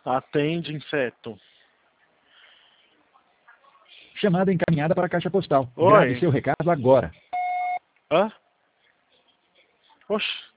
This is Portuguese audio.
Atende, inseto. Chamada encaminhada para a caixa postal. Oi. Grave seu recado agora. Hã? Oxe.